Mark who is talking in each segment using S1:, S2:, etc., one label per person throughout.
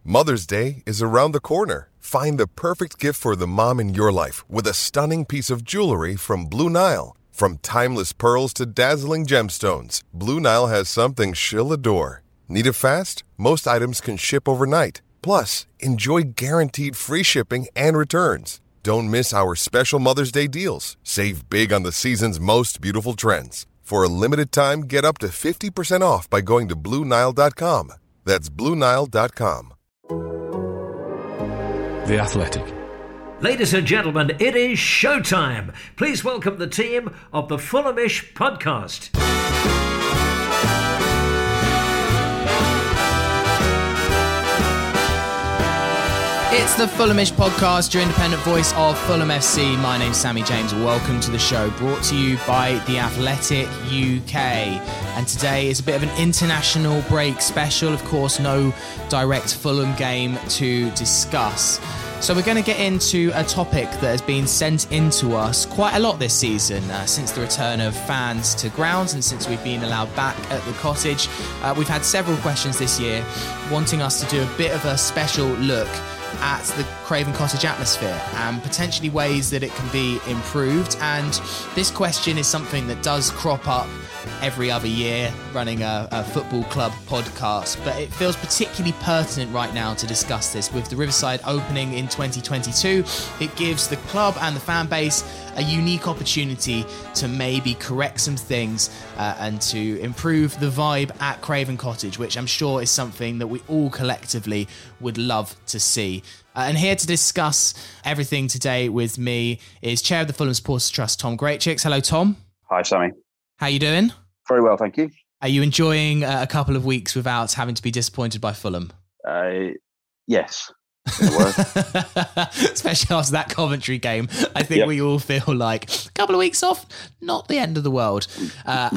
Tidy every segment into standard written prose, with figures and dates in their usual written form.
S1: Mother's Day is around the corner. Find the perfect gift for the mom in your life with a stunning piece of jewelry from Blue Nile. From timeless pearls to dazzling gemstones, Blue Nile has something she'll adore. Need it fast? Most items can ship overnight. Plus, enjoy guaranteed free shipping and returns. Don't miss our special Mother's Day deals. Save big on the season's most beautiful trends. For a limited time, get up to 50% off by going to BlueNile.com. That's BlueNile.com.
S2: The Athletic.
S3: Ladies and gentlemen, it is showtime. Please welcome the team of the Fulhamish podcast.
S4: It's the Fulhamish podcast, your independent voice of Fulham FC. My name's Sammy James. Welcome to the show, brought to you by The Athletic UK. And today is a bit of an international break special. Of course, no direct Fulham game to discuss. So we're going to get into a topic that has been sent into us quite a lot this season, since the return of fans to grounds and since we've been allowed back at the Cottage. We've had several questions this year wanting us to do a bit of a special look at the Craven Cottage atmosphere and potentially ways that it can be improved. And this question is something that does crop up every other year running a football club podcast, but it feels particularly pertinent right now to discuss this. With the Riverside opening in 2022, it gives the club and the fan base a unique opportunity to maybe correct some things and to improve the vibe at Craven Cottage, which I'm sure is something that we all collectively would love to see. And here to discuss everything today with me is Chair of the Fulham Supporters Trust, Tom Greatchicks. Hello, Tom.
S5: Hi, Sammy.
S4: How you doing?
S5: Very well, thank you.
S4: Are you enjoying a couple of weeks without having to be disappointed by Fulham?
S5: Yes.
S4: Especially after that Coventry game. I think we all feel like a couple of weeks off, not the end of the world. And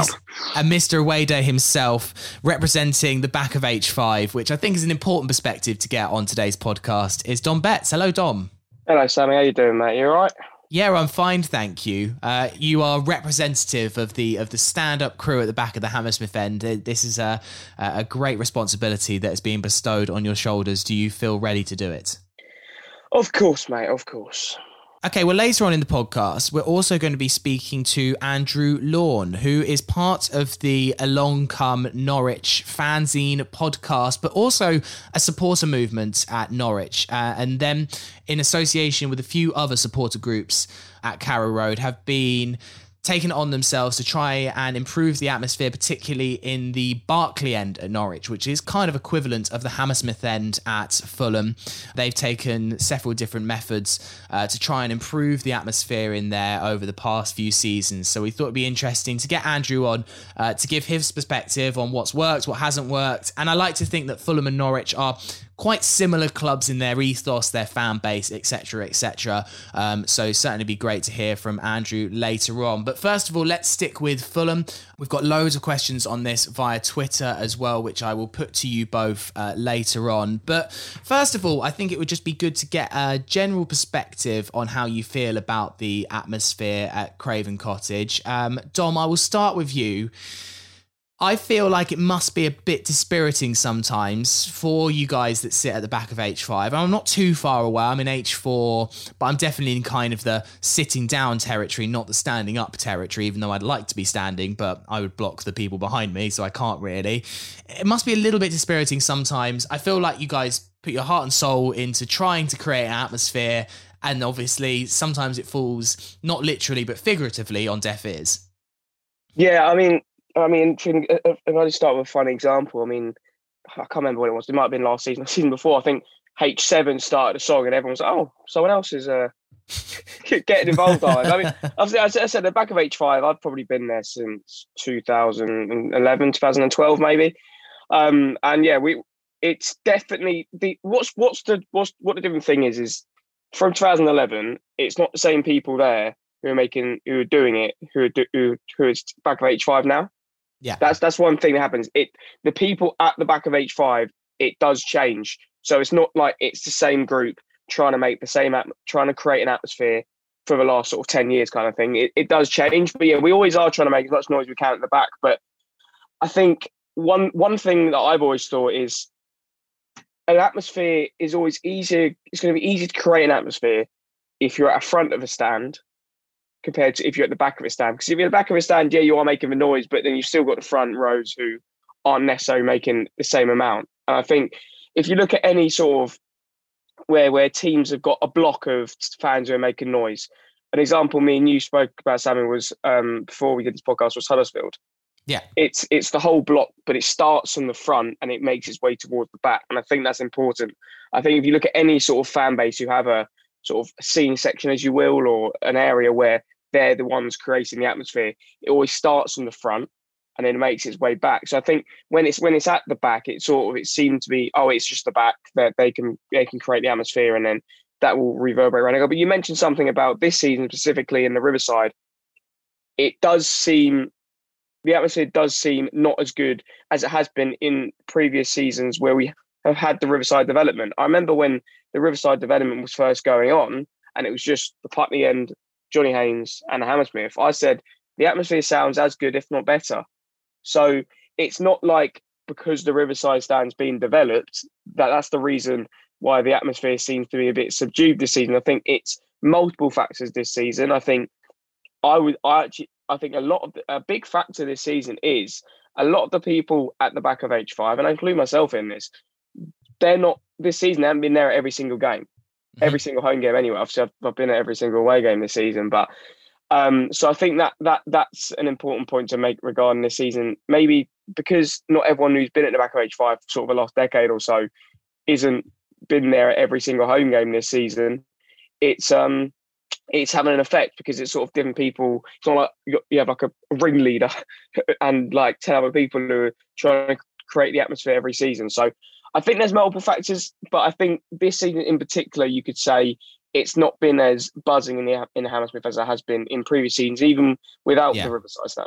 S4: Mr. Away Day himself, representing the back of H5, which I think is an important perspective to get on today's podcast, is Dom Betts. Hello, Dom.
S6: Hello, Sammy. How you doing, mate? You all right?
S4: Yeah, I'm fine, thank you. You are representative of the stand-up crew at the back of the Hammersmith end. This is a great responsibility that is being bestowed on your shoulders. Do you feel ready to do it?
S6: Of course, mate, of course.
S4: Okay, well, later on in the podcast, we're also going to be speaking to Andrew Lawn, who is part of the Along Come Norwich fanzine podcast, but also a supporter movement at Norwich. And then, in association with a few other supporter groups at Carrow Road, have been taken it on themselves to try and improve the atmosphere, particularly in the Barclay end at Norwich, which is kind of equivalent of the Hammersmith end at Fulham. They've taken several different methods to try and improve the atmosphere in there over the past few seasons. So we thought it'd be interesting to get Andrew on to give his perspective on what's worked, what hasn't worked. And I like to think that Fulham and Norwich are quite similar clubs in their ethos, their fan base, etc., etc. So certainly be great to hear from Andrew later on. But first of all, let's stick with Fulham. We've got loads of questions on this via Twitter as well, which I will put to you both later on. But first of all, I think it would just be good to get a general perspective on how you feel about the atmosphere at Craven Cottage. Dom, I will start with you. I feel like it must be a bit dispiriting sometimes for you guys that sit at the back of H5. I'm not too far away. I'm in H4, but I'm definitely in kind of the sitting down territory, not the standing up territory, even though I'd like to be standing, but I would block the people behind me, so I can't really. It must be a little bit dispiriting sometimes. I feel like you guys put your heart and soul into trying to create an atmosphere, and obviously sometimes it falls, not literally, but figuratively, on deaf ears.
S6: Yeah, I mean, if I just start with a funny example, I can't remember what it was. It might have been last season or season before. I think H7 started a song and everyone was like, oh, someone else is getting involved. As I said, the back of H5, I've probably been there since 2011, 2012 maybe. And yeah, it's definitely what the different thing is from 2011, it's not the same people there who are doing it, who is back of H5 now. Yeah, that's one thing that happens. The people at the back of H5, it does change. So it's not like it's the same group trying to create an atmosphere for the last sort of 10 years kind of thing. It does change, but yeah, we always are trying to make as much noise as we can at the back. But I think one thing that I've always thought is an atmosphere is always easier. It's going to be easier to create an atmosphere if you're at the front of a stand compared to if you're at the back of a stand. Because if you're at the back of a stand, yeah, you are making the noise, but then you've still got the front rows who aren't necessarily making the same amount. And I think if you look at any sort of where teams have got a block of fans who are making noise, an example me and you spoke about, Sammy, was before we did this podcast, was Huddersfield.
S4: Yeah,
S6: it's the whole block, but it starts from the front and it makes its way towards the back, and I think that's important. I think if you look at any sort of fan base who have a sort of scene section, as you will, or an area where they're the ones creating the atmosphere, it always starts from the front and then makes its way back. So I think when it's at the back, it seemed to be, it's just the back that they can create the atmosphere, and then that will reverberate around. But you mentioned something about this season specifically in the Riverside. The atmosphere does seem not as good as it has been in previous seasons where we have had the Riverside development. I remember when the Riverside development was first going on and it was just the Putney End, Johnny Haynes and Hammersmith. I said, the atmosphere sounds as good, if not better. So it's not like because the Riverside stand's been developed, that's the reason why the atmosphere seems to be a bit subdued this season. I think it's multiple factors this season. I think a big factor this season is a lot of the people at the back of H5, and I include myself in this, they're not this season. They haven't been there at every single game, every single home game anyway. Obviously, I've been at every single away game this season, but so I think that's an important point to make regarding this season. Maybe because not everyone who's been at the back of H5 sort of the last decade or so isn't been there at every single home game this season. It's having an effect because it's sort of different people. It's not like you have like a ringleader and like 10 other people who are trying to create the atmosphere every season. So I think there's multiple factors, but I think this season in particular, you could say it's not been as buzzing in the Hammersmith as it has been in previous seasons, even without the Riverside stand.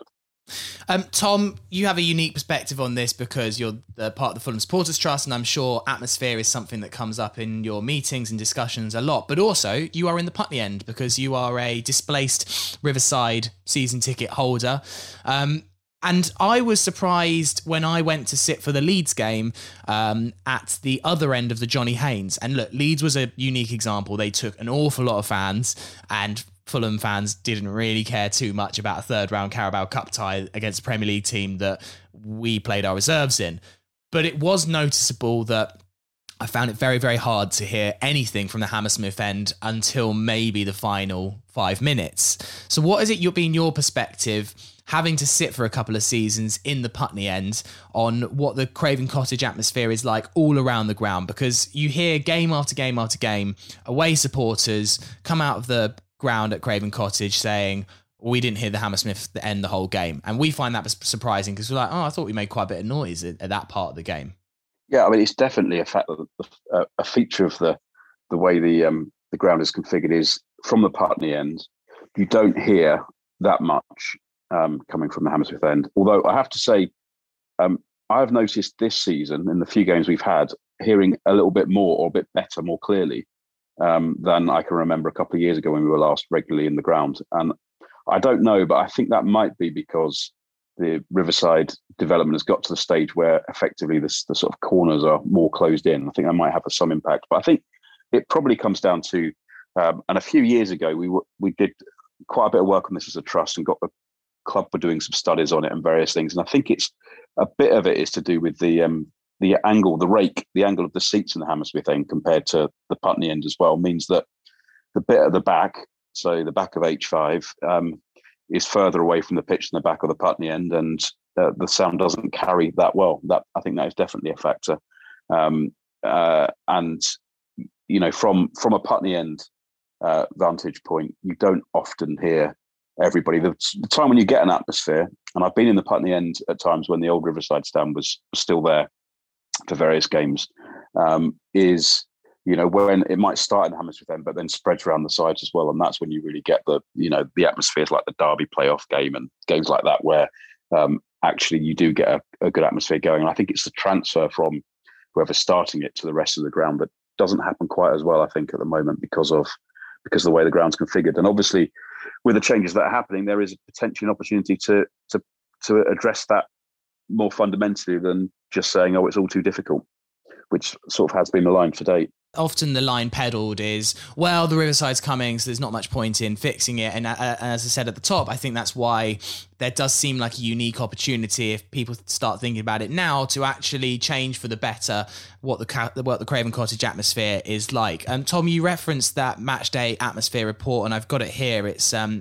S4: Tom, you have a unique perspective on this because you're part of the Fulham Supporters Trust, and I'm sure atmosphere is something that comes up in your meetings and discussions a lot. But also, you are in the Putney End because you are a displaced Riverside season ticket holder. And I was surprised when I went to sit for the Leeds game at the other end of the Johnny Haynes. And look, Leeds was a unique example. They took an awful lot of fans, and Fulham fans didn't really care too much about a third round Carabao Cup tie against a Premier League team that we played our reserves in. But it was noticeable that I found it very, very hard to hear anything from the Hammersmith end until maybe the final 5 minutes. So what has it been your perspective, having to sit for a couple of seasons in the Putney End, on what the Craven Cottage atmosphere is like all around the ground? Because you hear game after game after game, away supporters come out of the ground at Craven Cottage saying, we didn't hear the Hammersmith end the whole game. And we find that surprising because we're like, I thought we made quite a bit of noise at that part of the game.
S5: Yeah, I mean, it's definitely a feature of the way the ground is configured is from the Putney End, you don't hear that much coming from the Hammersmith end. Although I have to say, I've noticed this season, in the few games we've had, hearing a little bit more or a bit better, more clearly than I can remember a couple of years ago when we were last regularly in the ground. And I don't know, but I think that might be because the Riverside development has got to the stage where effectively the sort of corners are more closed in. I think that might have some impact. But I think it probably comes down to, and a few years ago, we did quite a bit of work on this as a trust and got the club for doing some studies on it and various things. And I think it's a bit of it is to do with the angle, the angle of the seats in the Hammersmith end compared to the Putney end as well, means that the bit at the back, so the back of H5, is further away from the pitch than the back of the Putney end, and the sound doesn't carry that well. That I think that is definitely a factor. And you know, from a Putney end vantage point, you don't often hear everybody. The time when you get an atmosphere, and I've been in the Putney end at times when the old Riverside stand was still there for various games, is, you know, when it might start in the Hammersmith end, but then spreads around the sides as well. And that's when you really get the atmospheres like the Derby playoff game and games like that, where actually you do get a good atmosphere going. And I think it's the transfer from whoever's starting it to the rest of the ground that doesn't happen quite as well, I think, at the moment because of the way the ground's configured. And obviously, with the changes that are happening, there is potentially an opportunity to address that more fundamentally than just saying, oh, it's all too difficult. which sort of has been the line to date.
S4: Often the line peddled is, well, the Riverside's coming, so there's not much point in fixing it. And as I said at the top, I think that's why there does seem like a unique opportunity if people start thinking about it now to actually change for the better what the Craven Cottage atmosphere is like. Tom, you referenced that Matchday atmosphere report, and I've got it here. It's from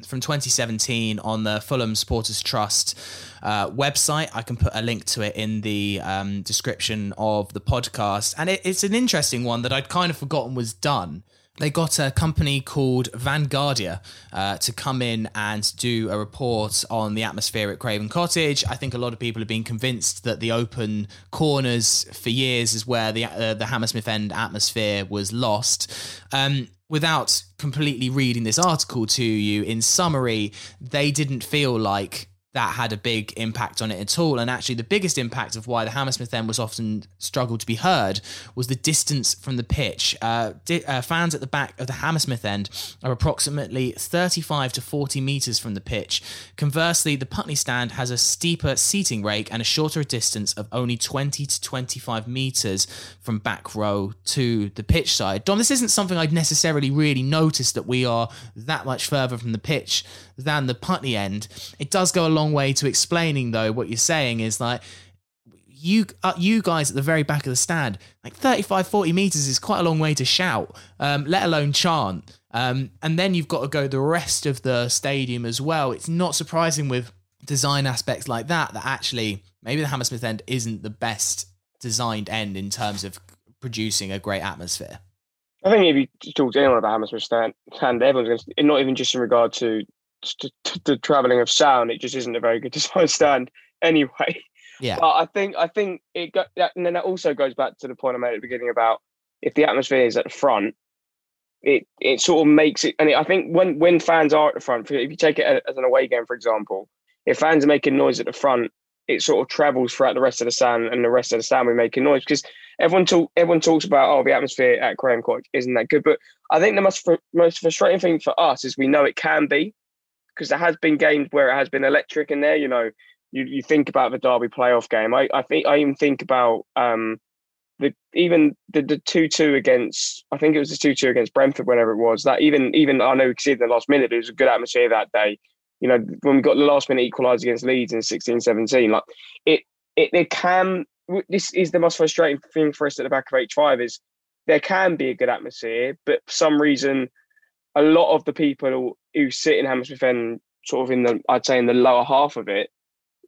S4: 2017 on the Fulham Supporters Trust website. I can put a link to it in the description of the podcast. And it's an interesting one that I'd kind of forgotten was done. They got a company called Vanguardia to come in and do a report on the atmosphere at Craven Cottage. I think a lot of people have been convinced that the open corners for years is where the Hammersmith End atmosphere was lost. Without completely reading this article to you, in summary, they didn't feel like that had a big impact on it at all. And actually the biggest impact of why the Hammersmith End was often struggled to be heard was the distance from the pitch. Fans at the back of the Hammersmith End are approximately 35 to 40 metres from the pitch. Conversely, the Putney Stand has a steeper seating rake and a shorter distance of only 20 to 25 metres from back row to the pitch side. Dom, this isn't something I'd necessarily really noticed, that we are that much further from the pitch than the Putney End. It does go a long way to explaining, though, what you're saying is like you guys at the very back of the stand, like 35-40 meters is quite a long way to shout, let alone chant, and then you've got to go the rest of the stadium as well. It's not surprising with design aspects like that actually maybe the Hammersmith End isn't the best designed end in terms of producing a great atmosphere.
S6: I think if you talk to anyone about Hammersmith Stand, everyone's going to, not even just in regard to the travelling of sound, it just isn't a very good design stand anyway.
S4: Yeah.
S6: But I think it got that, and then that also goes back to the point I made at the beginning about if the atmosphere is at the front, it sort of makes it. And I think when fans are at the front, if you take it as an away game, for example, if fans are making noise at the front, it sort of travels throughout the rest of the stand, and the rest of the stand will be making noise because everyone talks about the atmosphere at Craven Cottage isn't that good. But I think the most frustrating thing for us is we know it can be. Because there has been games where it has been electric in there. You know, you think about the Derby playoff game. I even think about the 2-2 against. I think it was the 2-2 against Brentford, whenever it was. That even I know we could see it in the last minute. It was a good atmosphere that day. You know, when we got the last minute equaliser against Leeds in 16-17, like it can. This is the most frustrating thing for us at the back of H5 is there can be a good atmosphere, but for some reason, a lot of the people who sit in Hammersmith End, sort of in the lower half of it,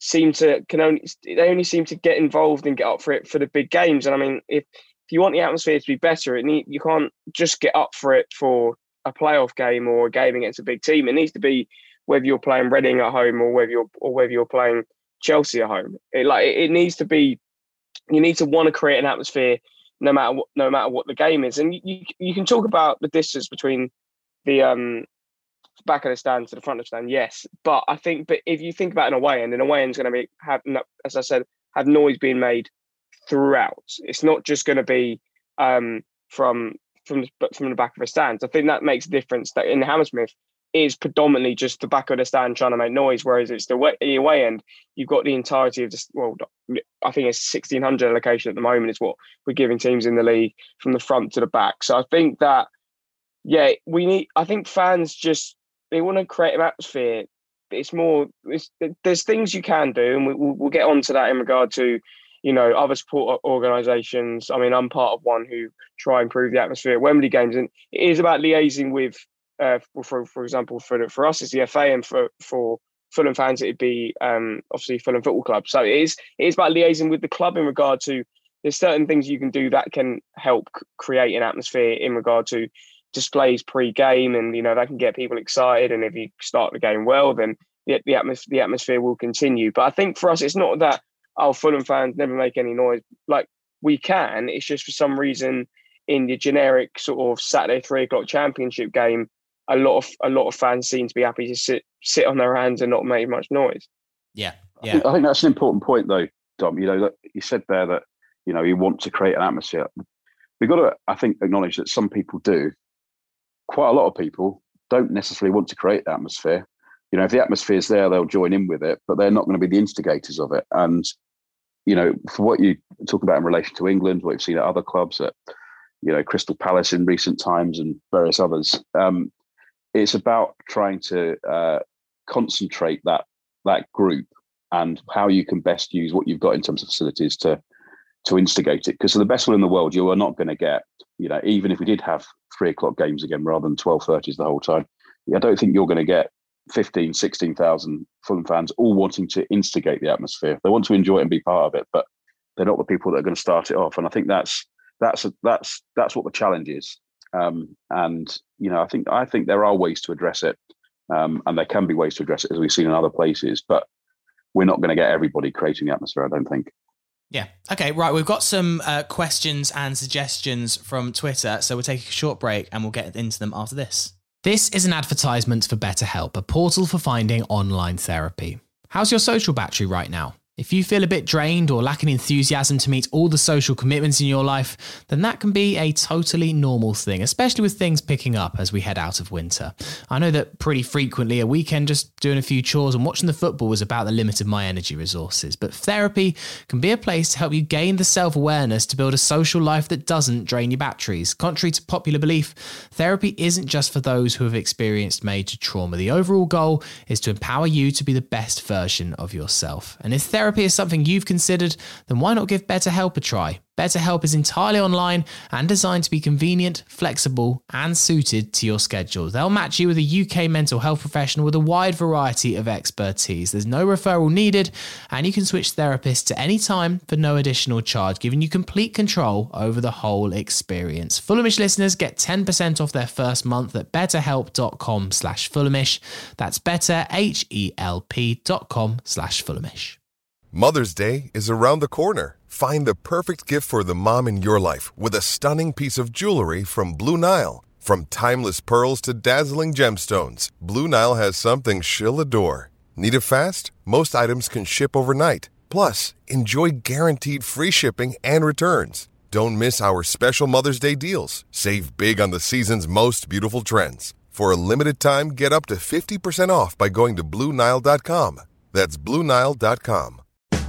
S6: only seem to get involved and get up for it for the big games. And I mean, if you want the atmosphere to be better, you can't just get up for it for a playoff game or a game against a big team. It needs to be whether you're playing Reading at home or whether you're playing Chelsea at home. It needs to be. You need to want to create an atmosphere no matter what the game is. And you can talk about the distance between the back of the stand to the front of the stand, yes. But if you think about an away end is going to have, as I said, have noise being made throughout. It's not just going to be from the back of the stands. I think that makes a difference. That in Hammersmith is predominantly just the back of the stand trying to make noise, whereas it's the away end. You've got the entirety of this. Well, I think it's 1,600 allocation at the moment is what we're giving teams in the league from the front to the back. So I think that. Yeah, I think fans they want to create an atmosphere. There's things you can do, and we'll get on to that in regard to, you know, other support organisations. I mean, I'm part of one who try and improve the atmosphere at Wembley games, and it is about liaising with, for example, for us it's the FA, and for Fulham fans it'd be obviously Fulham Football Club. So it is about liaising with the club in regard to there's certain things you can do that can help create an atmosphere in regard to displays pre-game, and you know that can get people excited, and if you start the game well, then the atmosphere will continue. But I think for us it's not that Fulham fans never make any noise. Like, we can, it's just for some reason in the generic sort of Saturday 3:00 championship game, a lot of fans seem to be happy to sit on their hands and not make much noise.
S4: Yeah.
S5: I think that's an important point though, Dom. You know, that you said there that, you know, you want to create an atmosphere. We've got to, I think, acknowledge that some people do. Quite a lot of people don't necessarily want to create the atmosphere. You know, if the atmosphere is there, they'll join in with it, but they're not going to be the instigators of it. And, for what you talk about in relation to England, what you've seen at other clubs, at Crystal Palace in recent times and various others, it's about trying to concentrate that group and how you can best use what you've got in terms of facilities to instigate it. Because for the best will in the world, you are not going to get, even if we did have 3:00 games again rather than 12:30s the whole time, I don't think you're going to get 15, 16,000 Fulham fans all wanting to instigate the atmosphere. They want to enjoy it and be part of it, but they're not the people that are going to start it off. And I think that's what the challenge is. I think there are ways to address it, and there can be ways to address it, as we've seen in other places. But we're not going to get everybody creating the atmosphere, I don't think.
S4: Yeah. Okay, right. We've got some questions and suggestions from Twitter, so we'll take a short break and we'll get into them after this. This is an advertisement for BetterHelp, a portal for finding online therapy. How's your social battery right now? If you feel a bit drained or lacking enthusiasm to meet all the social commitments in your life, then that can be a totally normal thing, especially with things picking up as we head out of winter. I know that pretty frequently a weekend just doing a few chores and watching the football was about the limit of my energy resources, but therapy can be a place to help you gain the self-awareness to build a social life that doesn't drain your batteries. Contrary to popular belief, therapy isn't just for those who have experienced major trauma. The overall goal is to empower you to be the best version of yourself. And if therapy is something you've considered, then why not give BetterHelp a try? BetterHelp is entirely online and designed to be convenient, flexible, and suited to your schedule. They'll match you with a UK mental health professional with a wide variety of expertise. There's no referral needed, and you can switch therapists at any time for no additional charge, giving you complete control over the whole experience. Fulhamish listeners get 10% off their first month at betterhelp.com/Fulhamish. That's betterhelp.com/Fulhamish.
S1: Mother's Day is around the corner. Find the perfect gift for the mom in your life with a stunning piece of jewelry from Blue Nile. From timeless pearls to dazzling gemstones, Blue Nile has something she'll adore. Need it fast? Most items can ship overnight. Plus, enjoy guaranteed free shipping and returns. Don't miss our special Mother's Day deals. Save big on the season's most beautiful trends. For a limited time, get up to 50% off by going to BlueNile.com. That's BlueNile.com.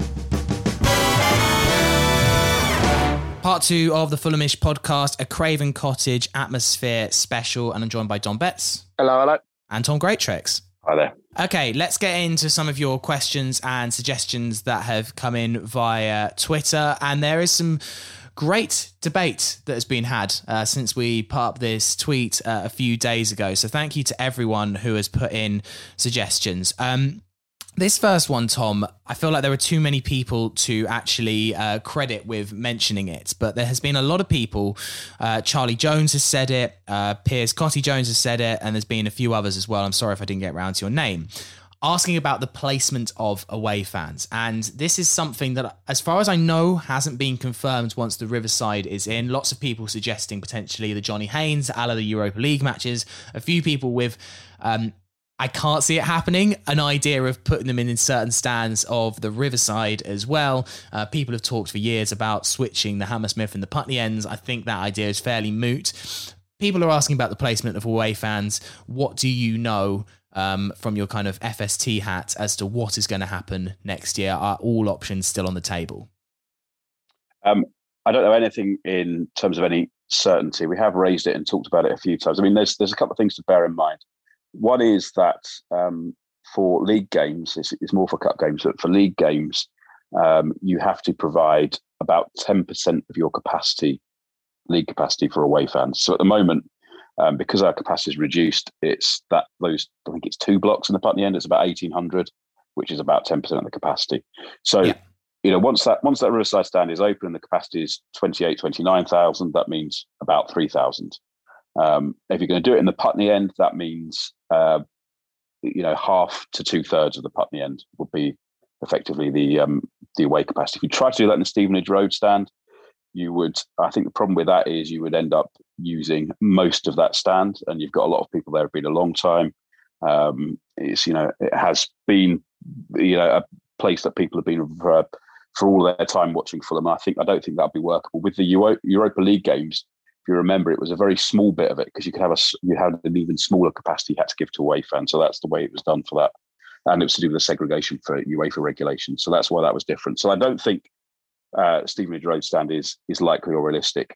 S4: Part 2 of the Fulhamish podcast, a Craven Cottage atmosphere special, and I'm joined by Dom Betts.
S6: Hello.
S4: And Tom Greatrex.
S5: Hi there.
S4: Okay, let's get into some of your questions and suggestions that have come in via Twitter. And there is some great debate that has been had since we put up this tweet a few days ago. So thank you to everyone who has put in suggestions. This first one, Tom, I feel like there are too many people to actually credit with mentioning it, but there has been a lot of people. Charlie Jones has said it, Piers Cotty Jones has said it, and there's been a few others as well. I'm sorry if I didn't get around to your name. Asking about the placement of away fans. And this is something that, as far as I know, hasn't been confirmed once the Riverside is in. Lots of people suggesting potentially the Johnny Haynes, a la the Europa League matches. A few people with... I can't see it happening. An idea of putting them in certain stands of the Riverside as well. People have talked for years about switching the Hammersmith and the Putney ends. I think that idea is fairly moot. People are asking about the placement of away fans. What do you know from your kind of FST hat as to what is going to happen next year? Are all options still on the table?
S5: I don't know anything in terms of any certainty. We have raised it and talked about it a few times. I mean, there's a couple of things to bear in mind. One is that for league games, it's more for cup games, but for league games, you have to provide about 10% of your league capacity for away fans. So at the moment, because our capacity is reduced, I think it's 2 blocks in the Putney end, it's about 1,800, which is about 10% of the capacity. So,
S4: yeah.
S5: Once that Riverside stand is open and the capacity is 29,000, that means about 3,000. If you're going to do it in the Putney end, that means half to 2/3 of the Putney end would be effectively the away capacity. If you try to do that in the Stevenage Road stand, you would. I think the problem with that is you would end up using most of that stand, and you've got a lot of people there who've been a long time. It has been a place that people have been for all their time watching Fulham. I don't think that'd be workable with the Europa League games. You remember, it was a very small bit of it because you had an even smaller capacity you had to give to away fans. So that's the way it was done for that. And it was to do with the segregation for UEFA regulation. So that's why that was different. So I don't think Stevenage Road stand is likely or realistic.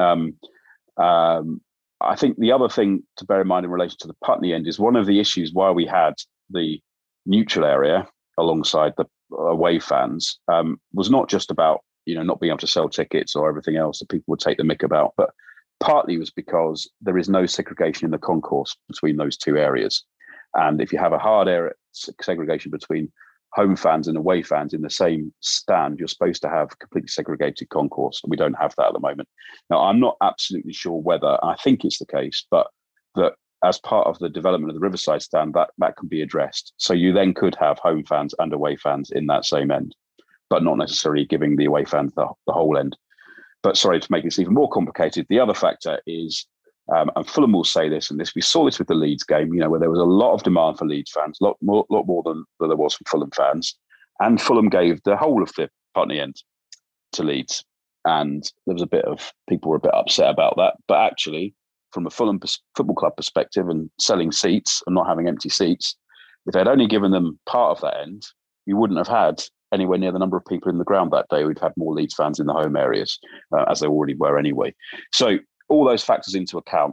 S5: I think the other thing to bear in mind in relation to the Putney end is one of the issues why we had the neutral area alongside the away fans was not just about not being able to sell tickets or everything else that people would take the mick about, but partly was because there is no segregation in the concourse between those two areas. And if you have a hard area segregation between home fans and away fans in the same stand, you're supposed to have completely segregated concourse. We don't have that at the moment. Now, I'm not absolutely sure whether, I think it's the case, but that as part of the development of the Riverside stand, that can be addressed. So you then could have home fans and away fans in that same end, but not necessarily giving the away fans the whole end. But sorry, to make this even more complicated, the other factor is, and Fulham will say this, and we saw this with the Leeds game, where there was a lot of demand for Leeds fans, lot more than there was from Fulham fans, and Fulham gave the whole of the Putney end to Leeds, and there was people were a bit upset about that. But actually, from a Fulham Football Club perspective, and selling seats and not having empty seats, if they'd only given them part of that end, you wouldn't have had anywhere near the number of people in the ground that day. We'd have more Leeds fans in the home areas, as they already were anyway. So all those factors into account,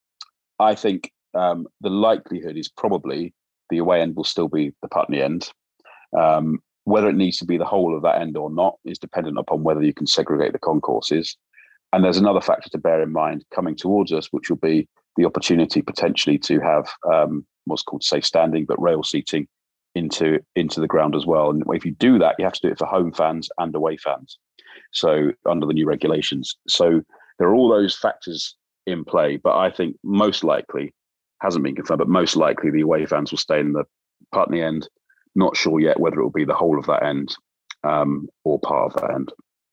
S5: I think the likelihood is probably the away end will still be the Putney end. Whether it needs to be the whole of that end or not is dependent upon whether you can segregate the concourses. And there's another factor to bear in mind coming towards us, which will be the opportunity potentially to have what's called safe standing, but rail seating into the ground as well. And if you do that, you have to do it for home fans and away fans. So under the new regulations. So there are all those factors in play, but I think most likely, hasn't been confirmed, but most likely the away fans will stay in the Putney end. Not sure yet whether it will be the whole of that end or part of that end.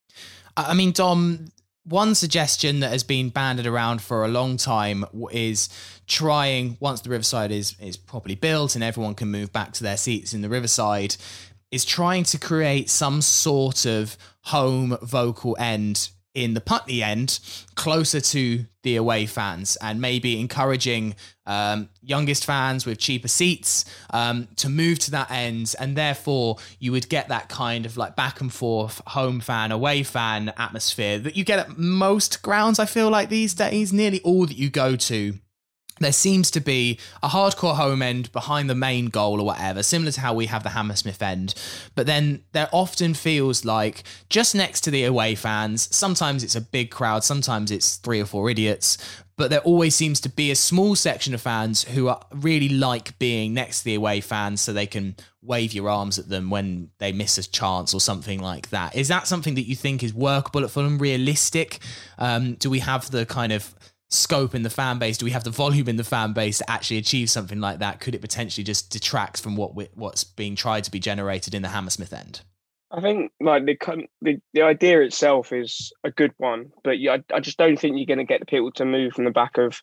S4: I mean, Dom, one suggestion that has been banded around for a long time is trying, once the Riverside is properly built and everyone can move back to their seats in the Riverside, is trying to create some sort of home vocal end in the Putney end closer to the away fans, and maybe encouraging youngest fans with cheaper seats to move to that end, and therefore you would get that kind of like back and forth home fan, away fan atmosphere that you get at most grounds. I feel like these days, nearly all that you go to, there seems to be a hardcore home end behind the main goal or whatever, similar to how we have the Hammersmith end. But then there often feels like just next to the away fans, sometimes it's a big crowd, sometimes it's 3 or 4 idiots, but there always seems to be a small section of fans who are really like being next to the away fans so they can wave your arms at them when they miss a chance or something like that. Is that something that you think is workable at Fulham, realistic? Do we have the kind of scope in the fan base? Do we have the volume in the fan base to actually achieve something like that? Could it potentially just detract from what's being tried to be generated in the Hammersmith end?
S6: I think like the idea itself is a good one, but I just don't think you're going to get the people to move from the back of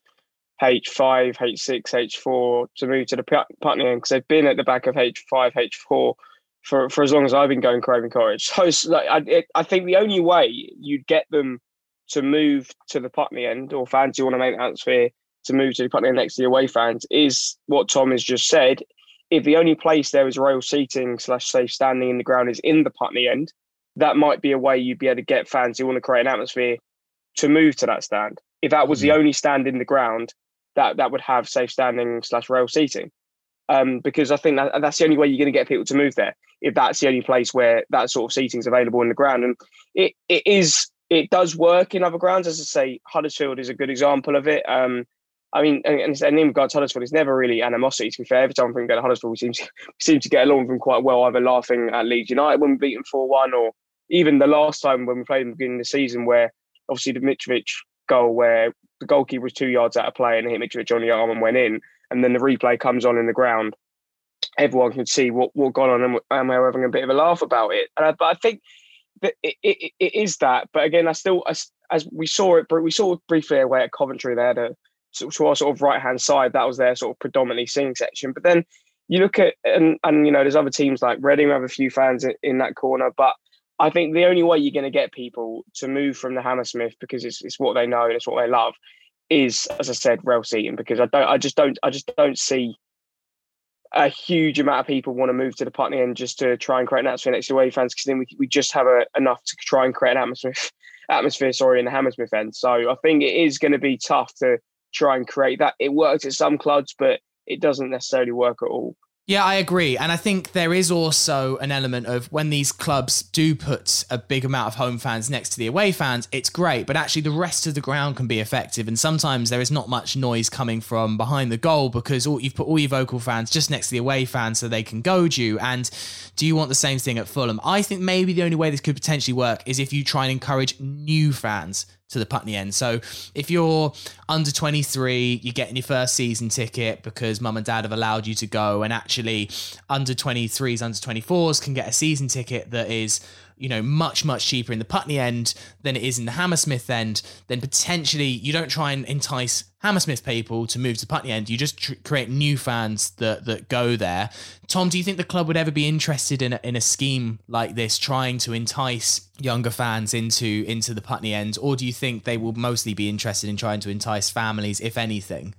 S6: H5, H6, H4 to move to the Putney end, because they've been at the back of H5, H4 for as long as I've been going Craven Cottage. So it's like, I think the only way you'd get them to move to the Putney end, or fans who want to make the atmosphere to move to the Putney end next to the away fans, is what Tom has just said. If the only place there is royal seating / safe standing in the ground is in the Putney end, that might be a way you'd be able to get fans who want to create an atmosphere to move to that stand. If that was the only stand in the ground, that would have safe standing / rail seating. Because I think that's the only way you're going to get people to move there, if that's the only place where that sort of seating is available in the ground. And it does work in other grounds. As I say, Huddersfield is a good example of it. I mean, and in regards to Huddersfield, it's never really animosity, to be fair. Every time we go to Huddersfield, we seem to get along with them quite well, either laughing at Leeds United when we beat them 4-1, or even the last time when we played them at the beginning of the season, where obviously the Mitrovic goal, where the goalkeeper was 2 yards out of play and hit Mitrovic on the arm and went in, and then the replay comes on in the ground. Everyone can see what gone on, and we're having a bit of a laugh about it. But I think that it is that. But again, as we saw briefly away at Coventry, they had to our sort of right hand side, that was their sort of predominantly singing section. But then you look at and there's other teams like Reading who have a few fans in that corner. But I think the only way you're going to get people to move from the Hammersmith, because it's what they know and it's what they love, is, as I said, rail seating. Because I just don't see a huge amount of people want to move to the Putney End just to try and create an atmosphere next to away fans, because then we just have enough to try and create an atmosphere in the Hammersmith End. So I think it is going to be tough to try and create that. It works at some clubs, but it doesn't necessarily work at all.
S4: Yeah, I agree. And I think there is also an element of when these clubs do put a big amount of home fans next to the away fans, it's great, but actually the rest of the ground can be effective. And sometimes there is not much noise coming from behind the goal because you've put all your vocal fans just next to the away fans so they can goad you. And do you want the same thing at Fulham? I think maybe the only way this could potentially work is if you try and encourage new fans to the Putney End. So if you're under 23, you're getting your first season ticket because mum and dad have allowed you to go, and actually under 23s, under 24s can get a season ticket that is, you know, much, much cheaper in the Putney End than it is in the Hammersmith End, then potentially you don't try and entice Hammersmith people to move to Putney End. You just create new fans that go there. Tom, do you think the club would ever be interested in a scheme like this, trying to entice younger fans into the Putney End, or do you think they will mostly be interested in trying to entice families, if anything?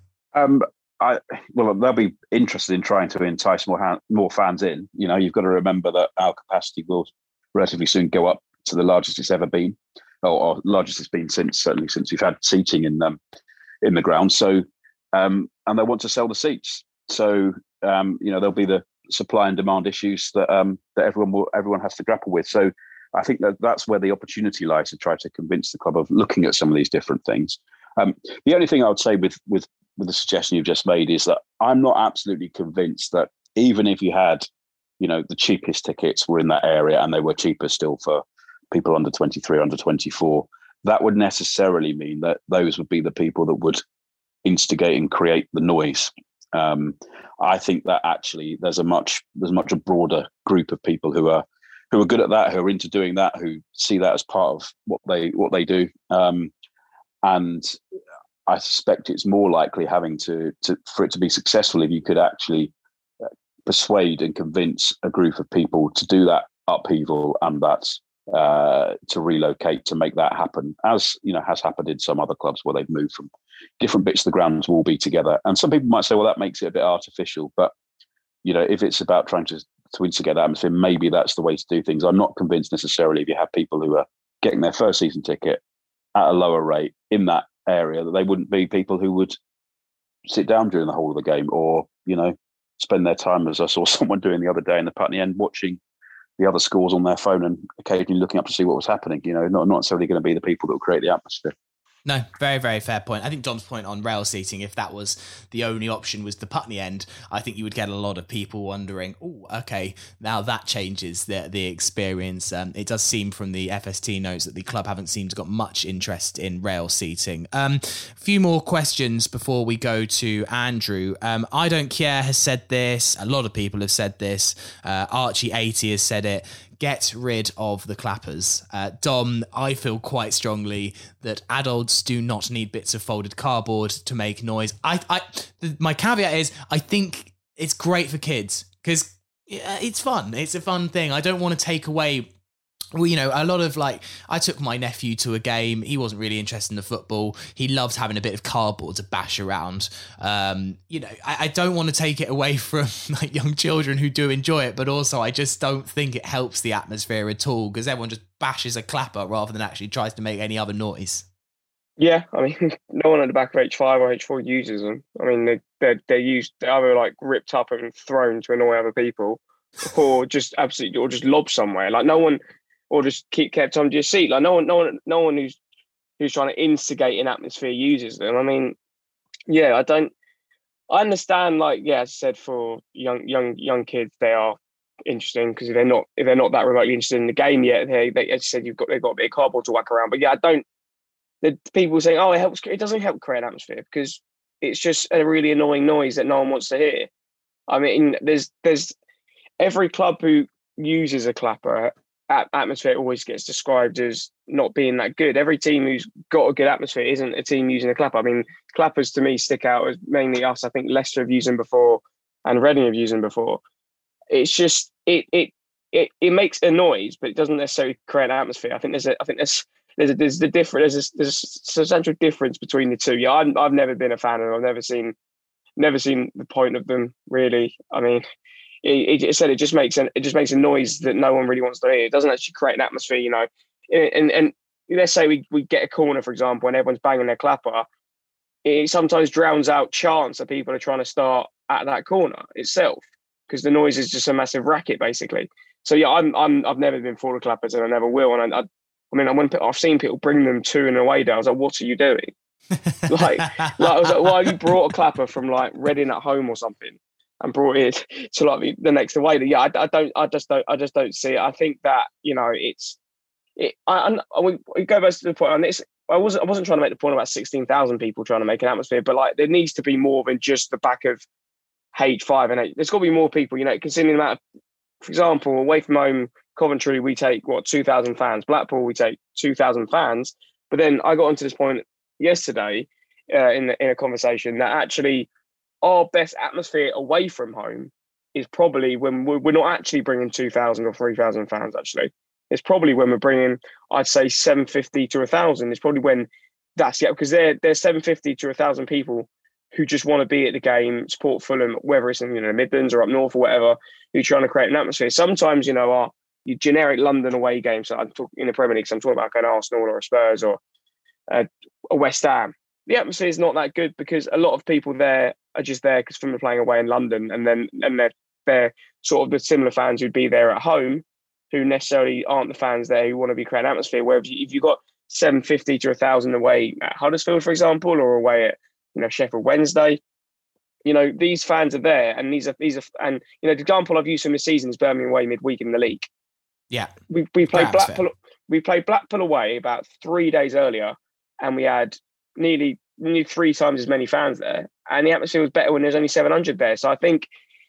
S5: They'll be interested in trying to entice more fans in. You know, you've got to remember that our capacity will relatively soon go up to the largest it's ever been, or largest it's been since we've had seating in the ground. So, and they want to sell the seats. So, there'll be the supply and demand issues that everyone has to grapple with. So, I think that's where the opportunity lies, to try to convince the club of looking at some of these different things. The only thing I would say with the suggestion you've just made is that I'm not absolutely convinced that even if you had, the cheapest tickets were in that area and they were cheaper still for people under 23, under 24, that would necessarily mean that those would be the people that would instigate and create the noise. I think that actually there's a much broader group of people who are good at that, who are into doing that, who see that as part of what they do. And I suspect it's more likely for it to be successful if you could actually persuade and convince a group of people to do that upheaval and to relocate, to make that happen, as has happened in some other clubs where they've moved from different bits of the ground to all be together. And some people might say, well, that makes it a bit artificial, but if it's about trying to instigate that atmosphere, maybe that's the way to do things. I'm not convinced necessarily if you have people who are getting their first season ticket at a lower rate in that area, that they wouldn't be people who would sit down during the whole of the game, or spend their time, as I saw someone doing the other day in the Putney End, watching the other scores on their phone and occasionally looking up to see what was happening. Not necessarily going to be the people that will create the atmosphere.
S4: No, very, very fair point. I think Dom's point on rail seating, if that was the only option was the Putney End, I think you would get a lot of people wondering, oh, okay, now that changes the experience. It does seem from the FST notes that the club haven't seemed to got much interest in rail seating. A few more questions before we go to Andrew. I Don't Care has said this. A lot of people have said this. Archie80 has said it. Get rid of the clappers. Dom, I feel quite strongly that adults do not need bits of folded cardboard to make noise. My caveat is, I think it's great for kids because it's fun. It's a fun thing. I don't want to take away. Well, a lot of I took my nephew to a game. He wasn't really interested in the football. He loved having a bit of cardboard to bash around. I don't want to take it away from young children who do enjoy it, but also I just don't think it helps the atmosphere at all because everyone just bashes a clapper rather than actually tries to make any other noise.
S6: Yeah, I mean, no one on the back of H5 or H4 uses them. I mean, they're either ripped up and thrown to annoy other people, or just lob somewhere. No one. Or just kept onto your seat. No one who's trying to instigate an atmosphere uses them. I mean, yeah, I understand. As I said, for young kids, they are interesting because if they're not that remotely interested in the game yet, they as you said, they've got a bit of cardboard to whack around. But yeah, the people saying, oh, it helps. It doesn't help create an atmosphere because it's just a really annoying noise that no one wants to hear. I mean, there's every club who uses a clapper. Atmosphere always gets described as not being that good. Every team who's got a good atmosphere isn't a team using a clapper. I mean, clappers to me stick out as mainly us. I think Leicester have used them before and Reading have used them before. It's just it makes a noise, but it doesn't necessarily create an atmosphere. I think there's a substantial difference between the two. Yeah, I've never been a fan of them. I've never seen never seen the point of them really. I mean, it just makes a noise that no one really wants to hear. It doesn't actually create an atmosphere, you know. And let's say we get a corner, for example, and everyone's banging their clapper. It sometimes drowns out chants that people are trying to start at that corner itself, because the noise is just a massive racket, basically. So yeah, I've never been for the clappers, and I never will. And I've seen people bring them to an away day. I was like, what are you doing? like I was like, why have you brought a clapper from like Reading at home or something and brought it to like the next away day? Yeah, I just don't see it. I think that, you know, we go back to the point on this. I wasn't trying to make the point about 16,000 people trying to make an atmosphere, but like there needs to be more than just the back of H5 and 8. There's got to be more people, you know, considering the amount of, for example, away from home, Coventry, we take 2,000 fans. Blackpool, we take 2,000 fans. But then I got onto this point yesterday in a conversation that actually our best atmosphere away from home is probably when we're not actually bringing 2,000 or 3,000 fans. Actually, it's probably when we're bringing, I'd say, 750 to 1,000. It's probably when that's because there's 750 to 1,000 people who just want to be at the game, support Fulham, whether it's in, you know, Midlands or up north or whatever, who're trying to create an atmosphere. Sometimes, you know, your generic London away games, so I'm talking in the Premier League, so I'm talking about an Arsenal or a Spurs or a West Ham. The atmosphere is not that good because a lot of people there are just there because Fulham are playing away in London, and they're sort of the similar fans who'd be there at home, who necessarily aren't the fans there who want to be creating an atmosphere. Where if you've got 750 to 1,000 away at Huddersfield, for example, or away at, you know, Sheffield Wednesday, you know, these fans are there, and these are, and, you know, the example I've used from this season is Birmingham away midweek in the league.
S4: Yeah,
S6: we played Blackpool. We played Blackpool away about 3 days earlier, and we had nearly 3 times as many fans there, and the atmosphere was better when there's only 700 there. So I think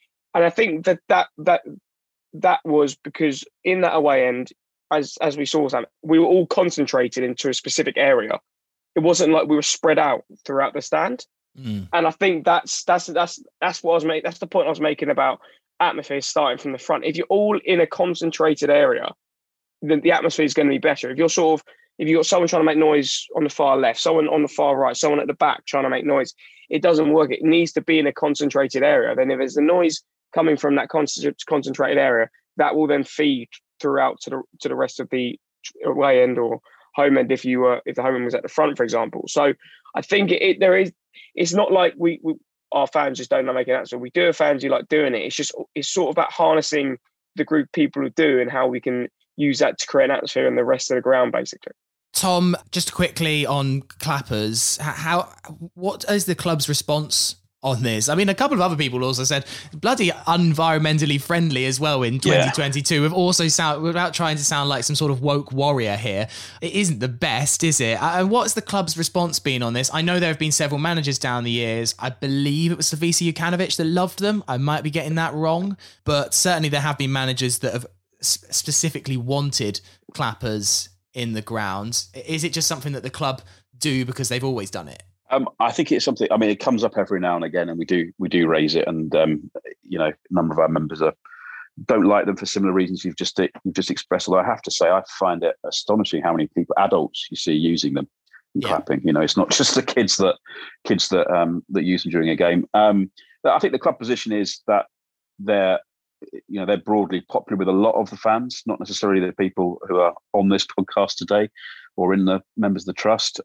S6: that was because in that away end, as we saw, Sam, we were all concentrated into a specific area. It wasn't like we were spread out throughout the stand. And I think that's what I was making. That's the point I was making about atmosphere starting from the front. If you're all in a concentrated area, then the atmosphere is going to be better. If you've got someone trying to make noise on the far left, someone on the far right, someone at the back trying to make noise, it doesn't work. It needs to be in a concentrated area. Then if there's a noise coming from that concentrated area, that will then feed throughout to the rest of the away end or home end if the home end was at the front, for example. So I think it's not like we our fans just don't like making that. So we do have fans who like doing it. It's sort of about harnessing the group of people who do and how we can use that to create an atmosphere in the rest of the ground, basically.
S4: Tom, just quickly on clappers, what is the club's response on this? I mean, a couple of other people also said bloody environmentally friendly as well in 2022. We've also without trying to sound like some sort of woke warrior here, it isn't the best, is it? And what's the club's response been on this? I know there have been several managers down the years. I believe it was Savica Jokanovic that loved them. I might be getting that wrong, but certainly there have been managers that have specifically wanted clappers in the ground. Is it just something that the club do because they've always done it?
S5: I think it's something. I mean, it comes up every now and again, and we do raise it. And you know, a number of our members don't like them for similar reasons you've just expressed. Although I have to say, I find it astonishing how many people, adults, you see using them and clapping. You know, it's not just the kids that use them during a game. I think the club position is that they're broadly popular with a lot of the fans, not necessarily the people who are on this podcast today or in the members of the trust.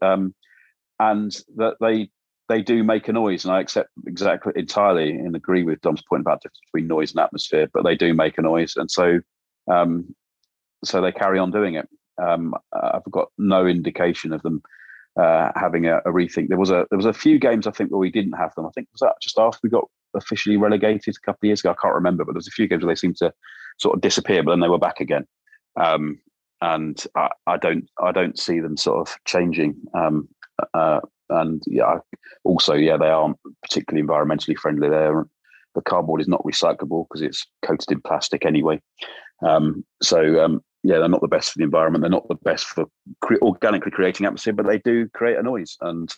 S5: And that they do make a noise, and I accept exactly entirely and agree with Dom's point about the difference between noise and atmosphere. But they do make a noise, and so they carry on doing it. I've got no indication of them having a rethink. There was a few games I think where we didn't have them. I think was that just after we got officially relegated a couple of years ago. I can't remember, but there was a few games where they seemed to sort of disappear, but then they were back again. And I don't see them sort of changing. And they aren't particularly environmentally friendly. The cardboard is not recyclable because it's coated in plastic anyway. They're not the best for the environment. They're not the best for organically creating atmosphere, but they do create a noise. And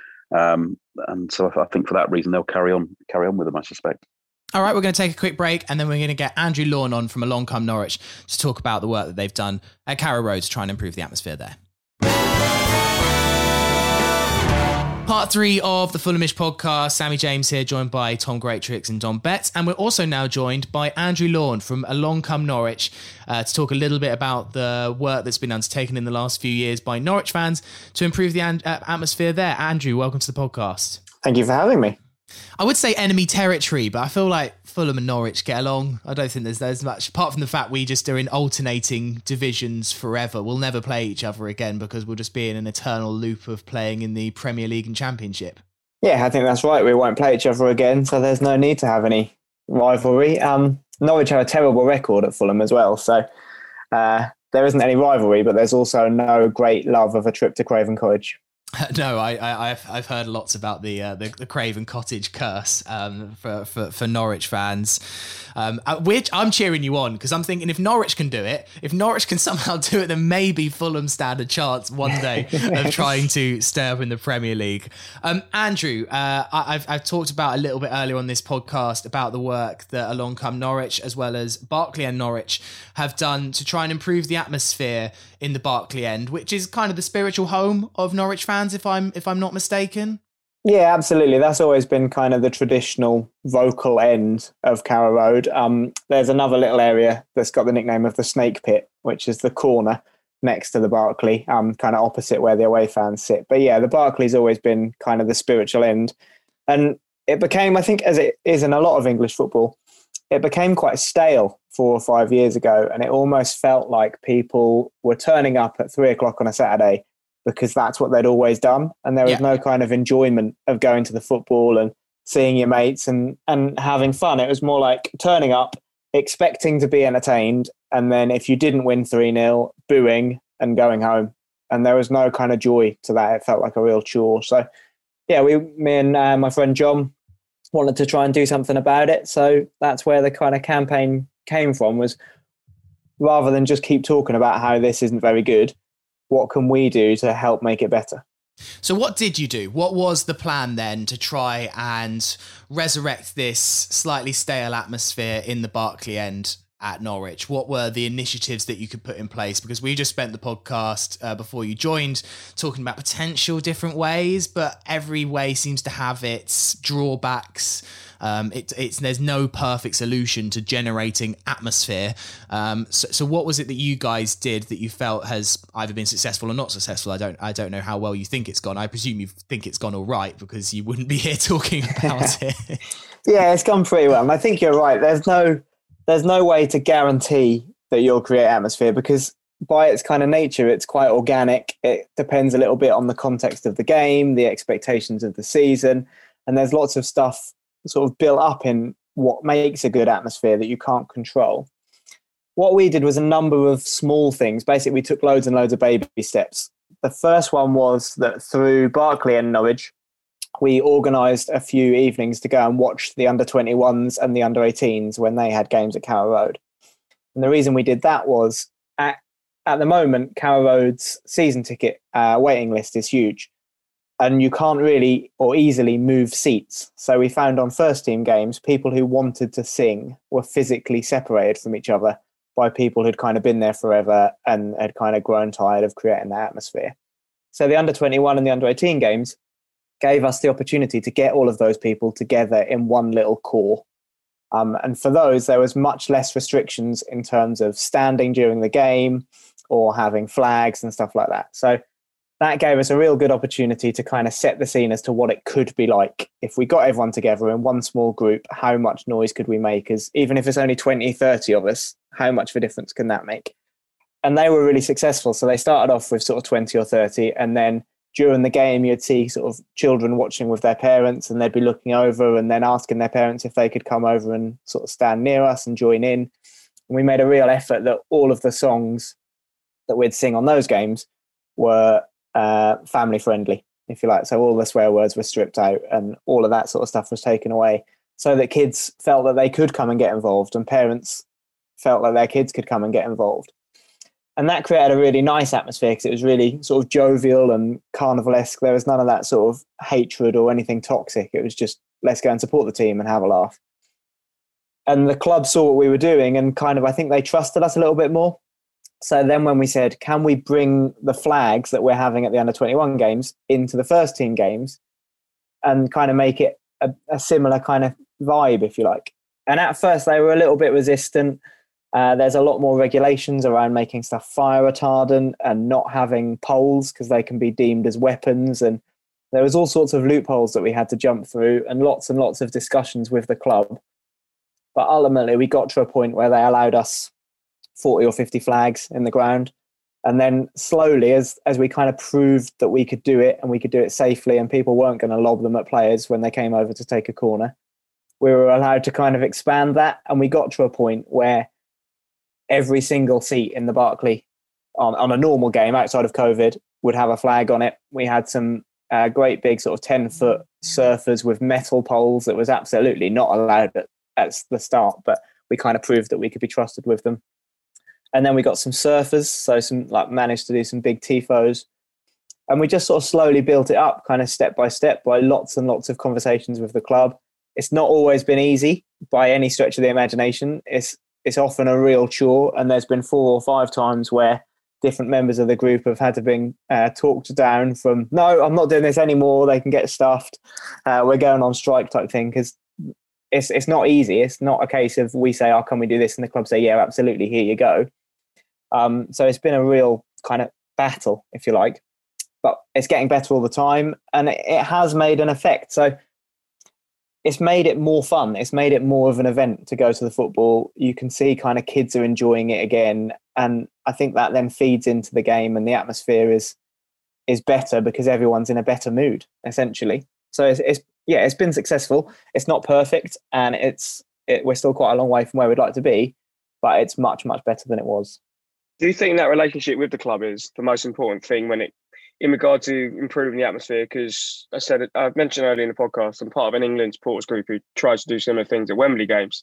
S5: so I think for that reason they'll carry on with them, I suspect.
S4: All right, we're going to take a quick break, and then we're going to get Andrew Lawn on from Along Come Norwich to talk about the work that they've done at Carrow Road to try and improve the atmosphere there. Part 3 of the Fulhamish podcast. Sammy James here, joined by Tom Greatrix and Don Betts. And we're also now joined by Andrew Lawn from Along Come Norwich to talk a little bit about the work that's been undertaken in the last few years by Norwich fans to improve the atmosphere there. Andrew, welcome to the podcast.
S2: Thank you for having me.
S4: I would say enemy territory, but I feel like Fulham and Norwich get along. I don't think there's much, apart from the fact we just are in alternating divisions forever. We'll never play each other again because we'll just be in an eternal loop of playing in the Premier League and Championship.
S2: Yeah, I think that's right. We won't play each other again, so there's no need to have any rivalry. Norwich have a terrible record at Fulham as well, so there isn't any rivalry, but there's also no great love of a trip to Craven Cottage.
S4: No, I've heard lots about the Craven Cottage curse for Norwich fans, which I'm cheering you on because I'm thinking if Norwich can do it, if Norwich can somehow do it, then maybe Fulham stand a chance one day of trying to stay up in the Premier League. Andrew, I've talked about a little bit earlier on this podcast about the work that Along Come Norwich as well as Barclay and Norwich have done to try and improve the atmosphere in the Barclay End, which is kind of the spiritual home of Norwich fans, if I'm not mistaken.
S2: Yeah, absolutely. That's always been kind of the traditional vocal end of Carrow Road. There's another little area that's got the nickname of the Snake Pit, which is the corner next to the Barclay, kind of opposite where the away fans sit. But yeah, the Barclay's always been kind of the spiritual end. And it became, I think, as it is in a lot of English football, it became quite stale 4 or 5 years ago. And it almost felt like people were turning up at 3:00 on a Saturday because that's what they'd always done. And there was no kind of enjoyment of going to the football and seeing your mates and having fun. It was more like turning up, expecting to be entertained. And then if you didn't win 3-0, booing and going home. And there was no kind of joy to that. It felt like a real chore. So yeah, me and my friend John wanted to try and do something about it. So that's where the kind of campaign came from, was rather than just keep talking about how this isn't very good, what can we do to help make it better?
S4: So what did you do? What was the plan then to try and resurrect this slightly stale atmosphere in the Barclay End at Norwich? What were the initiatives that you could put in place? Because we just spent the podcast before you joined talking about potential different ways, but every way seems to have its drawbacks. There's no perfect solution to generating atmosphere. So what was it that you guys did that you felt has either been successful or not successful? I don't know how well you think it's gone. I presume you think it's gone all right because you wouldn't be here talking about it.
S2: Yeah, it's gone pretty well. And I think you're right. There's no way to guarantee that you'll create atmosphere because by its kind of nature, it's quite organic. It depends a little bit on the context of the game, the expectations of the season, and there's lots of stuff sort of built up in what makes a good atmosphere that you can't control. What we did was a number of small things. Basically, we took loads and loads of baby steps. The first one was that through Barclay and Norwich, we organised a few evenings to go and watch the under-21s and the under-18s when they had games at Carrow Road. And the reason we did that was at the moment, Carrow Road's season ticket waiting list is huge. And you can't really or easily move seats. So we found on first team games, people who wanted to sing were physically separated from each other by people who'd kind of been there forever and had kind of grown tired of creating that atmosphere. So the under-21 and the under-18 games gave us the opportunity to get all of those people together in one little core. And for those, there was much less restrictions in terms of standing during the game or having flags and stuff like that. So that gave us a real good opportunity to kind of set the scene as to what it could be like. If we got everyone together in one small group, how much noise could we make? As even if it's only 20, 30 of us, how much of a difference can that make? And they were really successful. So they started off with sort of 20 or 30. And then during the game, you'd see sort of children watching with their parents and they'd be looking over and then asking their parents if they could come over and sort of stand near us and join in. And we made a real effort that all of the songs that we'd sing on those games were family friendly, if you like. So all the swear words were stripped out and all of that sort of stuff was taken away so that kids felt that they could come and get involved and parents felt that their kids could come and get involved. And that created a really nice atmosphere because it was really sort of jovial and carnivalesque. There was none of that sort of hatred or anything toxic. It was just, let's go and support the team and have a laugh. And the club saw what we were doing and kind of, I think they trusted us a little bit more. So then when we said, can we bring the flags that we're having at the under-21 games into the first team games and kind of make it a similar kind of vibe, if you like. And at first they were a little bit resistant. There's a lot more regulations around making stuff fire retardant and not having poles because they can be deemed as weapons. And there was all sorts of loopholes that we had to jump through and lots of discussions with the club. But ultimately we got to a point where they allowed us 40 or 50 flags in the ground. And then slowly, as we kind of proved that we could do it and we could do it safely and people weren't going to lob them at players when they came over to take a corner, we were allowed to kind of expand that. And we got to a point where every single seat in the Barclay on a normal game outside of COVID would have a flag on it. We had some great big sort of 10-foot surfers with metal poles that was absolutely not allowed at the start, but we kind of proved that we could be trusted with them. And then we got some surfers, so managed to do some big tifos. And we just sort of slowly built it up, kind of step by step, by lots and lots of conversations with the club. It's not always been easy by any stretch of the imagination. It's often a real chore, and there's been 4 or 5 times where different members of the group have had to be talked down from, no, I'm not doing this anymore, they can get stuffed, we're going on strike type thing, because it's not easy. It's not a case of we say, oh, can we do this? And the club say, yeah, absolutely, here you go. So it's been a real kind of battle, if you like, but it's getting better all the time, and it has made an effect. So it's made it more fun. It's made it more of an event to go to the football. You can see kind of kids are enjoying it again. And I think that then feeds into the game, and the atmosphere is better because everyone's in a better mood, essentially. So it's been successful. It's not perfect, and we're still quite a long way from where we'd like to be, but it's much, much better than it was.
S6: Do you think that relationship with the club is the most important thing in regard to improving the atmosphere? Because I've mentioned earlier in the podcast, I'm part of an England supporters group who tries to do similar things at Wembley games.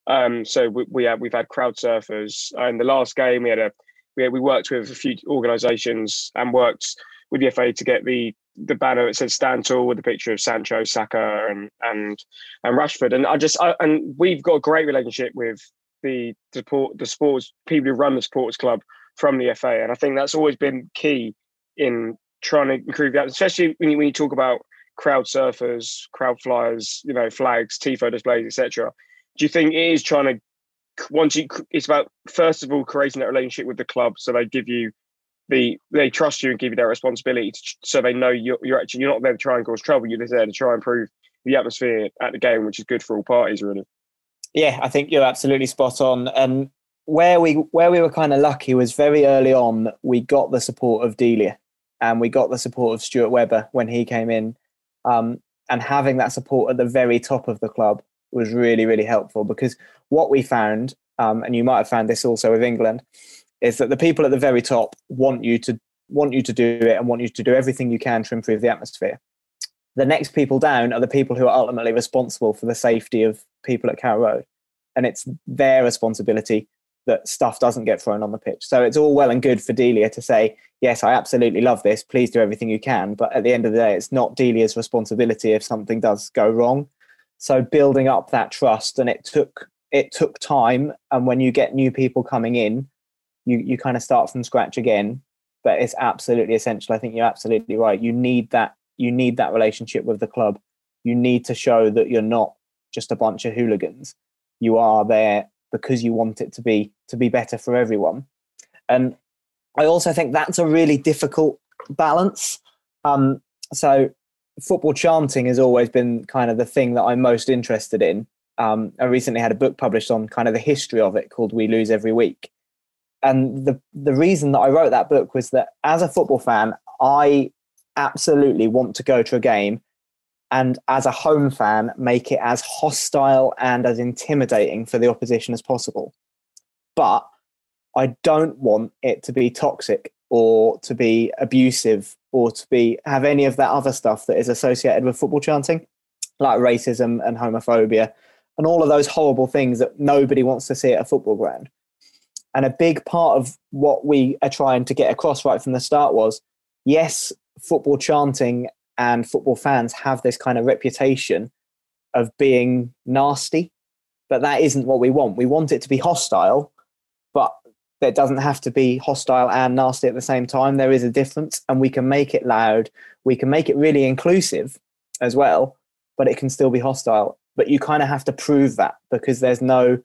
S6: So we've had crowd surfers. In the last game, we worked with a few organisations and worked with the FA to get the banner that said "Stand Tall" with a picture of Sancho, Saka, and Rashford. And we've got a great relationship with the sports people who run the sports club from the FA, and I think that's always been key in trying to improve that, especially when you talk about crowd surfers, crowd flyers, flags, tifo displays, etc. Do you think it is it's about, first of all, creating that relationship with the club, so they trust you and give you their responsibility, so they know you're not there to try and cause trouble, you're there to try and improve the atmosphere at the game, which is good for all parties, really.
S2: Yeah, I think you're absolutely spot on. And where we were kind of lucky was very early on, we got the support of Delia and we got the support of Stuart Webber when he came in. And having that support at the very top of the club was really, really helpful, because what we found, and you might have found this also with England, is that the people at the very top want you to do it and want you to do everything you can to improve the atmosphere. The next people down are the people who are ultimately responsible for the safety of people at Carrow Road. And it's their responsibility that stuff doesn't get thrown on the pitch. So it's all well and good for Delia to say, yes, I absolutely love this, please do everything you can. But at the end of the day, it's not Delia's responsibility if something does go wrong. So building up that trust, and it took time. And when you get new people coming in, you kind of start from scratch again. But it's absolutely essential. I think you're absolutely right. You need that relationship with the club. You need to show that you're not just a bunch of hooligans. You are there because you want it to be better for everyone. And I also think that's a really difficult balance. So football chanting has always been kind of the thing that I'm most interested in. I recently had a book published on kind of the history of it called We Lose Every Week. And the reason that I wrote that book was that as a football fan, I absolutely want to go to a game and, as a home fan, make it as hostile and as intimidating for the opposition as possible. But I don't want it to be toxic or to be abusive or to have any of that other stuff that is associated with football chanting, like racism and homophobia and all of those horrible things that nobody wants to see at a football ground. And a big part of what we are trying to get across right from the start was, yes, football chanting and football fans have this kind of reputation of being nasty, but that isn't what we want. We want it to be hostile, but it doesn't have to be hostile and nasty at the same time. There is a difference, and we can make it loud. We can make it really inclusive, as well, but it can still be hostile. But you kind of have to prove that, because there's no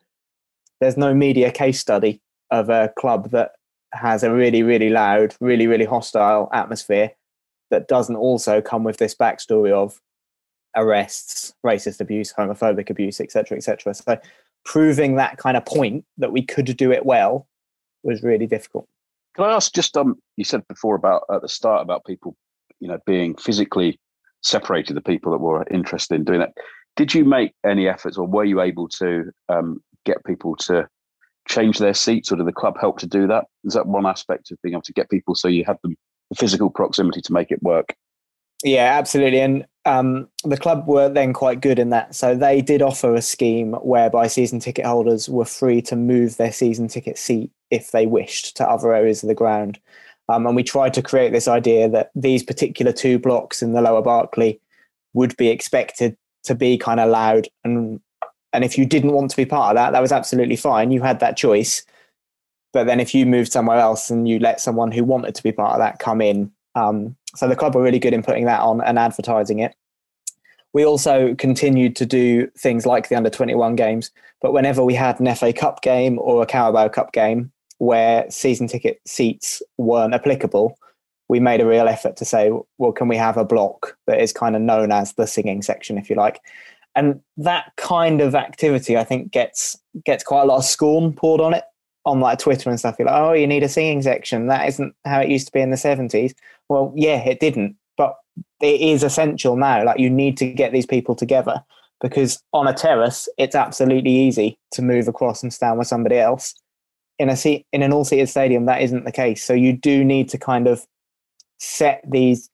S2: media case study of a club that has a really, really loud, really, really hostile atmosphere that doesn't also come with this backstory of arrests, racist abuse, homophobic abuse, etc., etc. So proving that kind of point that we could do it well was really difficult.
S5: Can I ask, just you said before about at the start about people, being physically separated, the people that were interested in doing that. Did you make any efforts, or were you able to get people to change their seats, or did the club help to do that? Is that one aspect of being able to get people so you had the physical proximity to make it work?
S2: Yeah, absolutely. And the club were then quite good in that. So they did offer a scheme whereby season ticket holders were free to move their season ticket seat if they wished to other areas of the ground. And we tried to create this idea that these particular 2 blocks in the lower Barclay would be expected to be kind of loud. And if you didn't want to be part of that, that was absolutely fine. You had that choice. But then if you moved somewhere else and you let someone who wanted to be part of that come in, so the club were really good in putting that on and advertising it. We also continued to do things like the under-21 games, but whenever we had an FA Cup game or a Carabao Cup game where season ticket seats weren't applicable, we made a real effort to say, well, can we have a block that is kind of known as the singing section, if you like? And that kind of activity, I think, gets quite a lot of scorn poured on it on like Twitter and stuff. You're like, oh, you need a singing section. That isn't how it used to be in the 70s. Well, yeah, it didn't, but it is essential now. Like, you need to get these people together, because on a terrace, it's absolutely easy to move across and stand with somebody else. In an all-seated stadium, that isn't the case. So you do need to kind of set these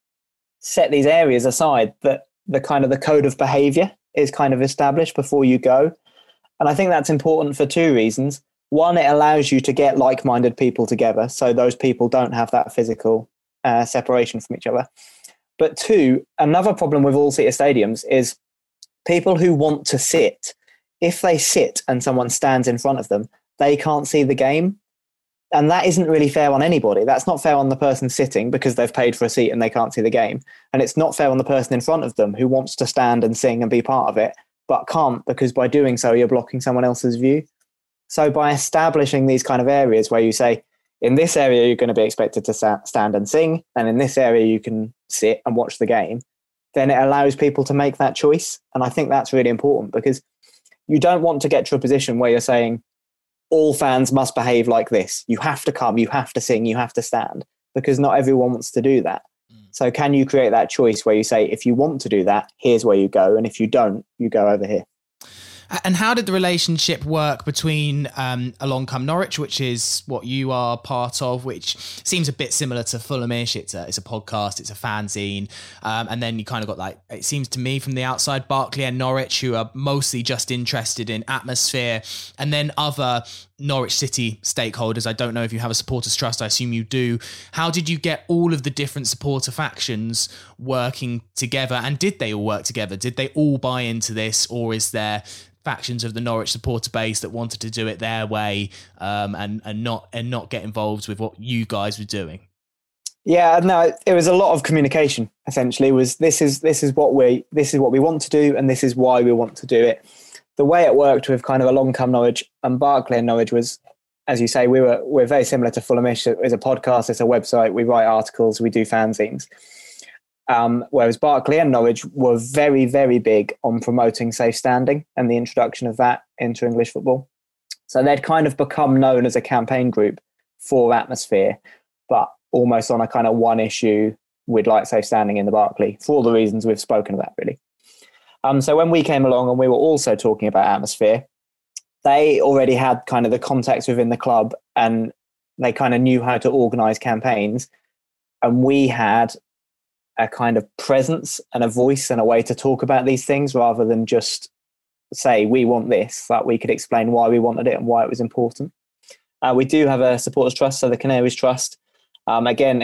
S2: areas aside, that the kind of the code of behavior is kind of established before you go. And I think that's important for 2 reasons. One, it allows you to get like-minded people together, so those people don't have that physical separation from each other. But 2, another problem with all-seater stadiums is people who want to sit, if they sit and someone stands in front of them, they can't see the game. And that isn't really fair on anybody. That's not fair on the person sitting because they've paid for a seat and they can't see the game. And it's not fair on the person in front of them who wants to stand and sing and be part of it, but can't, because by doing so, you're blocking someone else's view. So by establishing these kind of areas where you say, in this area, you're going to be expected to stand and sing, and in this area, you can sit and watch the game, then it allows people to make that choice. And I think that's really important, because you don't want to get to a position where you're saying, all fans must behave like this. You have to come, you have to sing, you have to stand, because not everyone wants to do that. So can you create that choice where you say, if you want to do that, here's where you go. And if you don't, you go over here.
S4: And how did the relationship work between Along Come Norwich, which is what you are part of, which seems a bit similar to Fulhamish? It's a podcast, it's a fanzine. And then you kind of got, like, it seems to me from the outside, Barclay and Norwich, who are mostly just interested in atmosphere, and then other Norwich City stakeholders. I don't know if you have a supporters trust. I assume you do. How did you get all of the different supporter factions working together? And did they all work together? Did they all buy into this? Or is there factions of the Norwich supporter base that wanted to do it their way, and not get involved with what you guys were doing?
S2: Yeah, no, it was a lot of communication. Essentially, was this is what we want to do, and this is why we want to do it. The way it worked with kind of Along Come Norwich and Barclay and Norwich was, as you say, we're very similar to Fulhamish. It's a podcast, it's a website, we write articles, we do fanzines. Whereas Barclay and Norwich were very, very big on promoting safe standing and the introduction of that into English football. So they'd kind of become known as a campaign group for atmosphere, but almost on a kind of one issue, we'd like safe standing in the Barclay, for all the reasons we've spoken about, really. So when we came along and we were also talking about atmosphere, they already had kind of the contacts within the club and they kind of knew how to organise campaigns. And we had a kind of presence and a voice and a way to talk about these things rather than just say, we want this, that we could explain why we wanted it and why it was important. We do have a supporters trust, so the Canaries Trust. Again,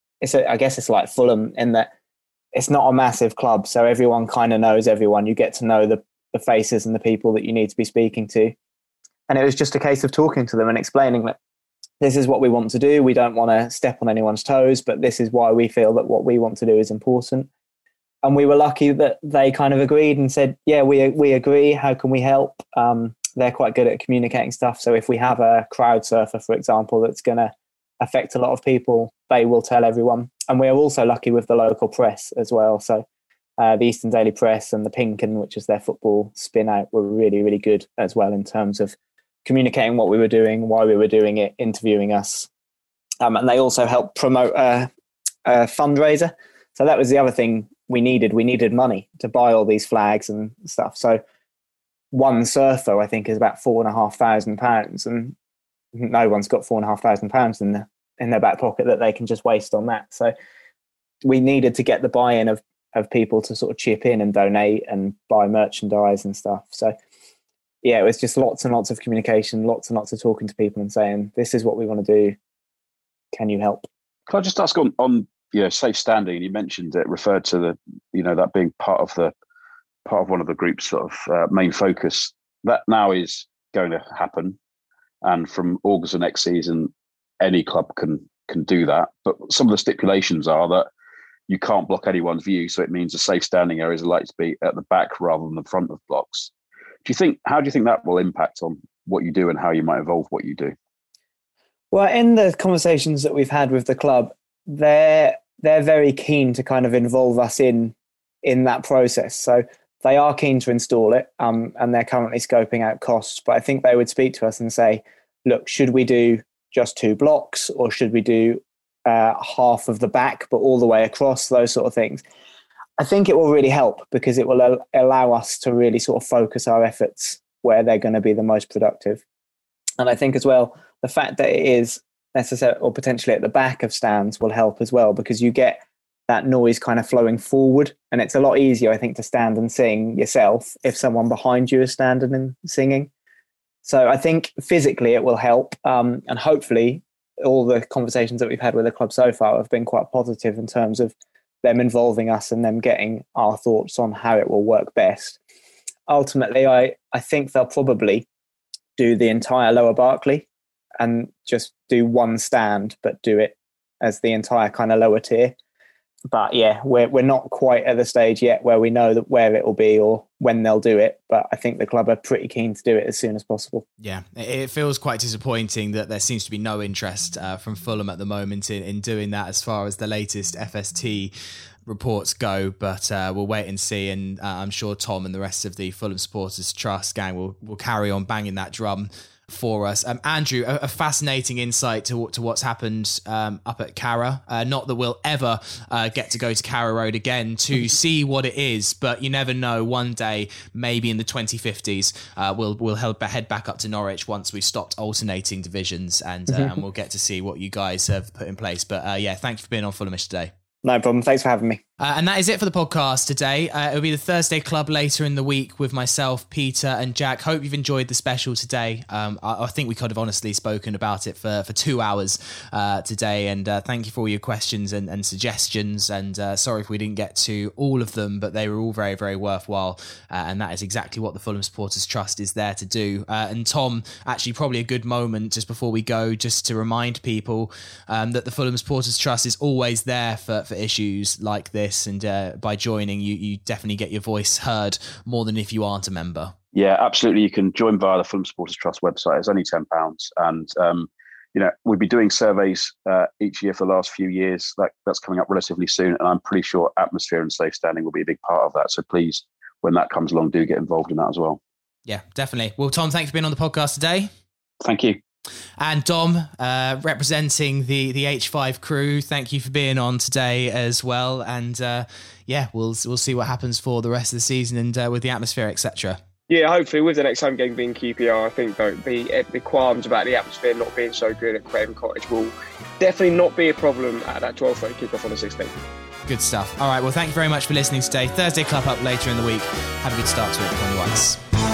S2: I guess it's like Fulham in that it's not a massive club, so everyone kind of knows everyone. You get to know the faces and the people that you need to be speaking to. And it was just a case of talking to them and explaining that this is what we want to do. We don't want to step on anyone's toes, but this is why we feel that what we want to do is important. And we were lucky that they kind of agreed and said, yeah, we agree. How can we help? They're quite good at communicating stuff. So if we have a crowd surfer, for example, that's going to affect a lot of people, they will tell everyone. And we're also lucky with the local press as well. So the Eastern Daily Press and the Pink 'Un, which is their football spin out, were really, really good as well in terms of communicating what we were doing, why we were doing it, interviewing us. And they also helped promote a fundraiser. So that was the other thing we needed. We needed money to buy all these flags and stuff. So one surfer, I think, is about £4,500, and no one's got £4,500 in their back pocket that they can just waste on that. So we needed to get the buy-in of people to sort of chip in and donate and buy merchandise and stuff. So yeah, it was just lots and lots of communication, lots and lots of talking to people and saying, this is what we want to do. Can you help?
S5: Can I just ask on safe standing? You mentioned it, referred to that being part of one of the group's sort of main focus. That now is going to happen, and from August of next season, any club can do that. But some of the stipulations are that you can't block anyone's view, so it means the safe standing areas are likely to be at the back rather than the front of blocks. How do you think that will impact on what you do and how you might evolve what you do?
S2: Well, in the conversations that we've had with the club, they're very keen to kind of involve us in that process. So they are keen to install it, and they're currently scoping out costs. But I think they would speak to us and say, look, should we do just 2 blocks, or should we do half of the back but all the way across, those sort of things? I think it will really help, because it will allow us to really sort of focus our efforts where they're going to be the most productive. And I think as well, the fact that it is necessary or potentially at the back of stands will help as well, because you get that noise kind of flowing forward, and it's a lot easier, I think, to stand and sing yourself if someone behind you is standing and singing. So I think physically it will help, and hopefully all the conversations that we've had with the club so far have been quite positive in terms of them involving us and them getting our thoughts on how it will work best. Ultimately, I think they'll probably do the entire Lower Barclay and just do one stand, but do it as the entire kind of lower tier. But yeah, we're not quite at the stage yet where we know that where it will be or when they'll do it. But I think the club are pretty keen to do it as soon as possible.
S4: Yeah, it feels quite disappointing that there seems to be no interest from Fulham at the moment in doing that as far as the latest FST reports go. But we'll wait and see. And I'm sure Tom and the rest of the Fulham Supporters Trust gang will carry on banging that drum for us. Andrew, a fascinating insight to what's happened up at Carrow. Not that we'll ever get to go to Carrow Road again to see what it is, but you never know. One day, maybe in the 2050s, we'll head back up to Norwich once we've stopped alternating divisions, and we'll get to see what you guys have put in place. But yeah, thank you for being on Fulhamish today.
S2: No problem. Thanks for having me.
S4: And that is it for the podcast today. It'll be the Thursday Club later in the week with myself, Peter and Jack. Hope you've enjoyed the special today. I think we could have honestly spoken about it for 2 hours today. And thank you for all your questions and suggestions. And sorry if we didn't get to all of them, but they were all very, very worthwhile. And that is exactly what the Fulham Supporters Trust is there to do. And Tom, actually probably a good moment just before we go, just to remind people that the Fulham Supporters Trust is always there for issues like this. And by joining, you definitely get your voice heard more than if you aren't a member.
S5: Yeah, absolutely. You can join via the Fulham Supporters Trust website. It's only £10. And, we'll be doing surveys each year for the last few years. That's coming up relatively soon. And I'm pretty sure atmosphere and safe standing will be a big part of that. So please, when that comes along, do get involved in that as well. Yeah,
S4: definitely. Well, Tom, thanks for being on the podcast today.
S5: Thank you.
S4: And Dom, representing the H5 crew, thank you for being on today as well. And we'll see what happens for the rest of the season and with the atmosphere, etc.
S6: Yeah, hopefully with the next home game being QPR, I think the qualms about the atmosphere not being so good at Craven Cottage will definitely not be a problem at that 12:30 kickoff on the 16th.
S4: Good stuff. All right, well, thank you very much for listening today. Thursday Club up later in the week. Have a good start to it on the Whites.